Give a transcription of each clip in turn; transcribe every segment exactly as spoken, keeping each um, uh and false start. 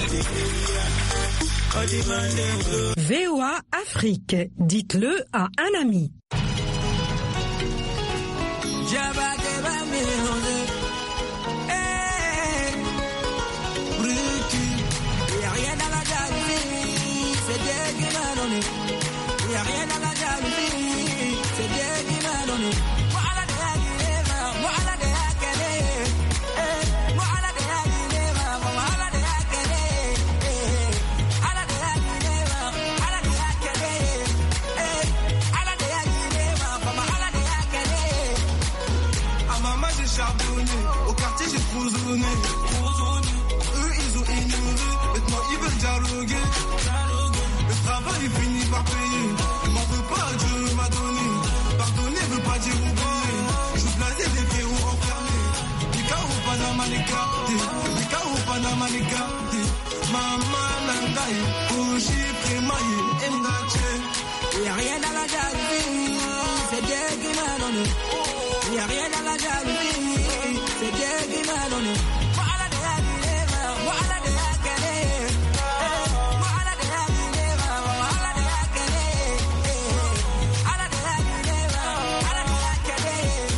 V O A Afrique, dites-le à un ami. Au quartier j'ai trop zoné. Eux ils ont ignoré. Maintenant ils veulent dialoguer. Le travail il finit par payer. Je m'en veux pas, Dieu m'a donné. Pardonner veut pas dire oublier. Je suis blasé des verrous enfermés. Les cas au Panama les gardés. Les cas au Panama les gardés. Maman nangaï. Oji prémaï. Endaché. Y'a rien dans la jalousie. C'est Dieu qui m'a donné. Y'a rien dans la jalousie. C'est Dieu qui m'a donné. Voilà de la guinée, voilà de la guinée. Voilà de la guinée, voilà de la guinée. Voilà de la guinée, voilà de la guinée.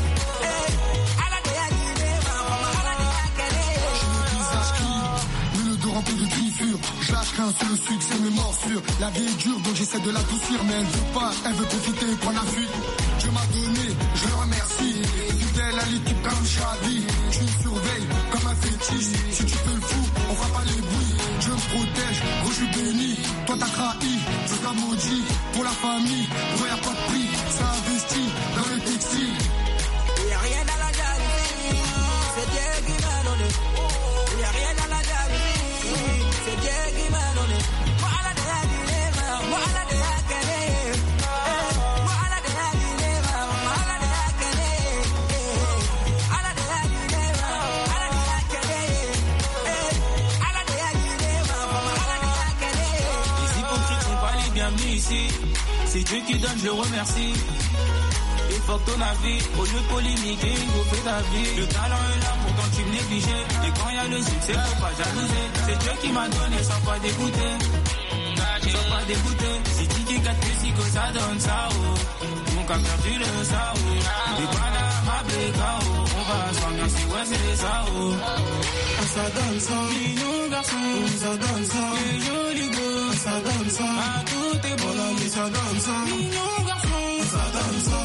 Voilà de la guinée, voilà de la guinée. J'ai le visage clean, mais le dos rempli de griffures. Je lâche rien sur le succès, mes morsures. La vie est dure, donc j'essaie de l'adoucir. Mais elle veut pas, elle veut profiter, prendre la fuite. Dieu m'a donné, je le remercie. Fidèle à l'équipe comme Chavi. Tu me surveilles comme un fétiche. Si tu fais le fou, on fera pas les bruits. Dieu me protège, gros je suis béni. Toi t'as trahi, je serai maudit. Pour la famille, gros y'a pas de prix. Ça investit dans le textile. Y'a rien dans la jalousie. C'est Dieu qui m'a donné. Y'a rien dans la jalousie. C'est Dieu qui m'a donné. Voilà de la guinée, voilà de la guinée. Voilà de la guinée, voilà de la guinée. Voilà de la guinée, voilà de la guinée. Voilà de la guinée, voilà de la guinée. Les hypocrites sont pas les bienvenus ici. C'est Dieu qui donne, je le remercie. Et fuck ton avis, au lieu de polémiquer, il faut faire ta vie. Le talent est là, pourtant tu me négligeais. Et quand y a le succès, faut pas jalouser. C'est Dieu qui m'a donné, sans pas dégoûter. Sans pas dégoûter. Si Tiki quatre si que ça donne ça, oh. Mon cap perdu le ça, oh. Des bananes, ma béca, oh. On va s'ambiancer, ouais, c'est ça, oh. Ça donne ça, mignon garçon, ça donne ça. Les jolis gars, ça donne ça. Ah, tout est bon, mais ça donne ça. mignon garçon, Ça donne ça.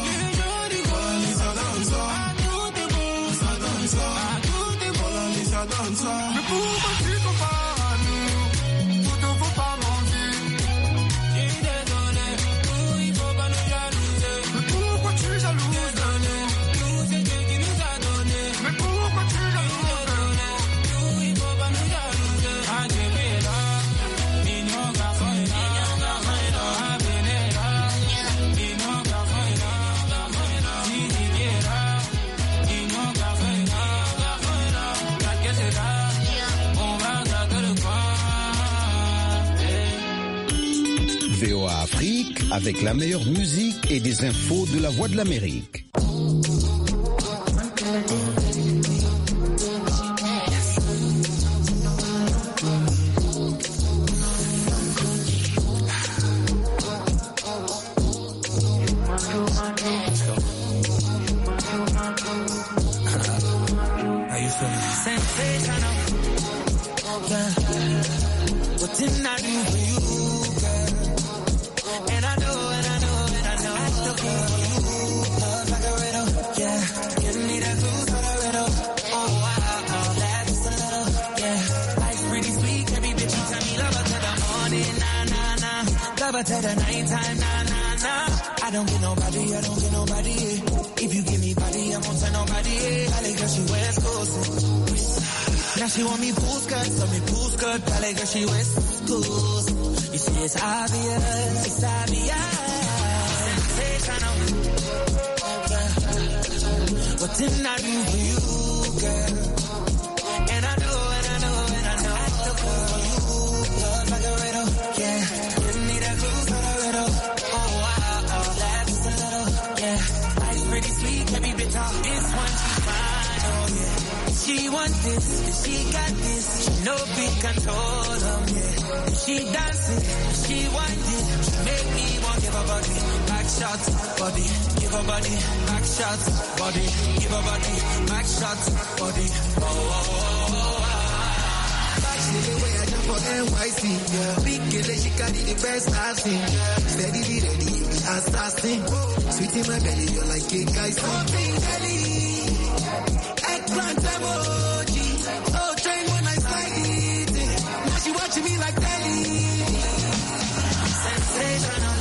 Ça donne ça. tout est bon, Ça donne ça. ah, tout est bon. Mais ça donne ça. Mais pourquoi tu compares à nous? Tout ne faut pas mentir. Je suis désolé, nous il faut pas nous jalouser. Mais pourquoi tu jalouses? Désolé, nous c'est Dieu qui nous a donné. Mais pourquoi tu jalouses? Désolé, nous il faut pas nous jalouser. Ah, Dieu est là, mignon garçon est là, garçon est là, ah, Ben est là, mignon garçon est là, garçon est là, Didi est là, mignon garçon est là, garçon est là, la caisse est là, on va garder le coin. V O A Afrique avec la meilleure musique et des infos de la Voix de l'Amérique. How you feeling? Sensational. Yeah. What didn't I do for you, girl? And I know, and I know, and I know. I still feel for you. Love like a riddle. Yeah. Give me that blues for the riddle. Oh, wow. That's a little. Yeah. Life's pretty sweet. Every bitch you tell me love her to the morning. Nah, nah, nah. Love her to the nighttime. Nah, nah, nah. I don't get nobody. I don't get nobody. If you give me body, I won't tell nobody. Valley girl, she West Coast. Now she want me pool skirt, so me pool skirt. Valley girl, she West Coast. You see, it's obvious, it's obvious. Sensational. Yeah. What didn't I do for you, girl? And I know, and I know, and I know. I still feel for you. Love like a riddle, yeah. Give me that clue for the riddle. Oh, wow, oh, that's a little, yeah. Life's pretty sweet, every bit of this one she's fine, oh yeah. She want this, she got this. She know big control them, yeah. She dancing, she winding, she make me want give her body back shots, body, give her body back shots, body, give her body back shots, body. Oh, oh, oh, oh, oh. See the way I jump for N Y C, yeah. Big girl, she carry the best I've seen, yeah. Steady, ready, the assassin. Sweet in my belly, you're like a guy, something belly. Eggplant emoji, oh, train when I slide it. Now she watching me like telly. Sensational,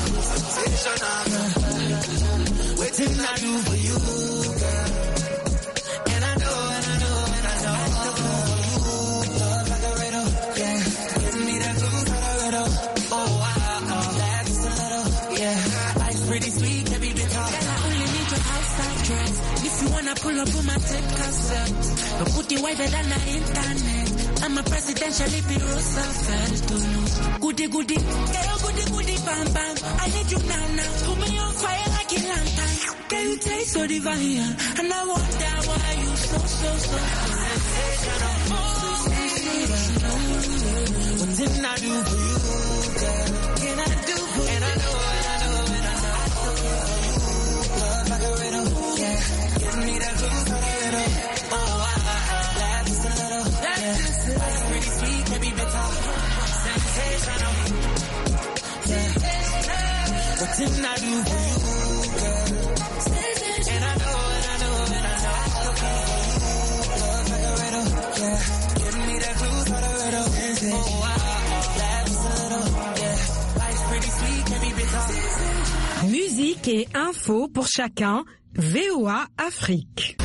sensational. Waiting I do for you, girl. And I know, and I know, and I know. Love like a riddle, yeah. Give me that blue color, oh wow, that's a little, yeah. Life's pretty sweet, can be bitter. Girl, I only need your outside dress. If you wanna pull up on my tape cassette, but put the wider than the internet. I'm a presidential bureau Roosevelt. Goody goody, girl, goody goody, bam bam. I need you now now. Put me on fire like a lantern. Girl, you taste so divine, and I wonder why you so so so sensational. Oh, sensational. One thing I do for you, girl, can I do for you? And I know, and I know, and I know. Love like a riddle, yeah. Give me that blue riddle. Oh, I, I, that's just a little, that's just a little. Life's pretty sweet, can be bitter. Sensational, yeah. What didn't I do for you, girl? And I know, and I know, and I know. Love like a riddle, yeah. Give me that blue riddle. Oh, I, I, that's just a little, yeah. Life's pretty sweet, can be bitter. Musique et info pour chacun, V O A Afrique.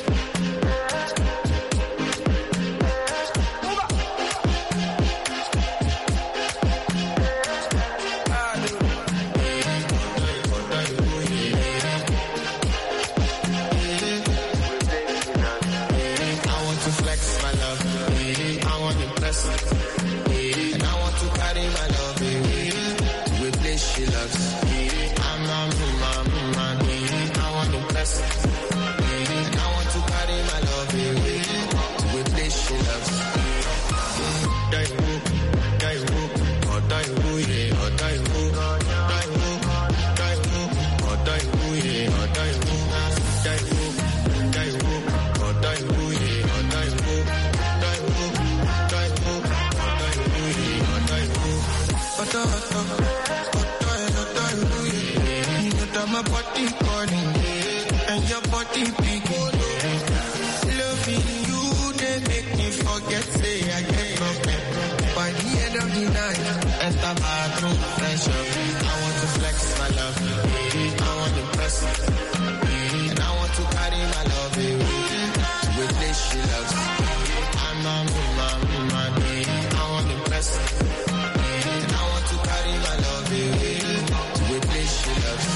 My body calling, and your body beating. Loving you, they make me forget, say I get up. By the end of the night, enter bathroom, fresh up. I want to flex my love, I want to impress, and I want to carry my love away. With this she loves, I'm a woman, man. I want to impress, and I want to carry my love away. With this she loves.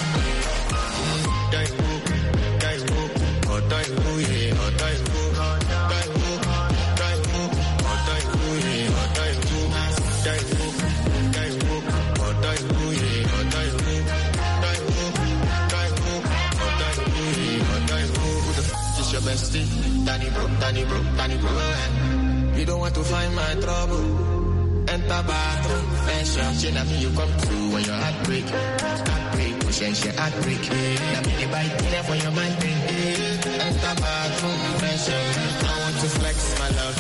Danny bro, Danny bro, Danny bro. You don't want to find my trouble. Enter bathroom, fresh up. She me you come through when your heart break. Heart break, push and she heart break. Now me the bite there for your mind. Enter bathroom, fresh up. I want to flex my love,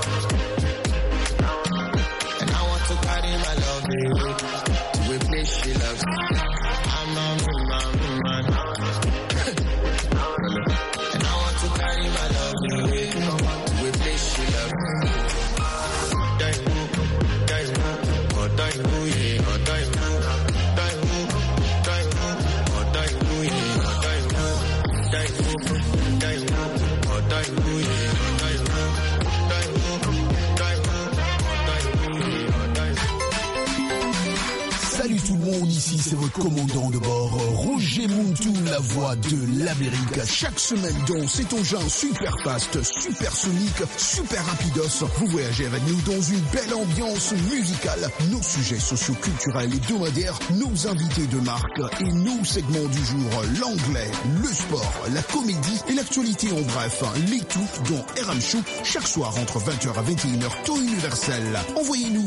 and I want to carry my love away. With me she loves. I'm a woman, man. Salut tout le monde, ici c'est votre votre commandant de bord, Roger Montou, la voix de l'Amérique. Chaque semaine dans cet engin super fast, super sonique, super rapidos, vous voyagez avec nous dans une belle ambiance musicale. Nos sujets socio-culturels et hebdomadaires, nos invités de marque et nos segments du jour, l'anglais, le sport, la comédie et l'actualité en bref. Les tout dans R M Show, chaque soir entre vingt heures à vingt et une heures, temps universel. Envoyez-nous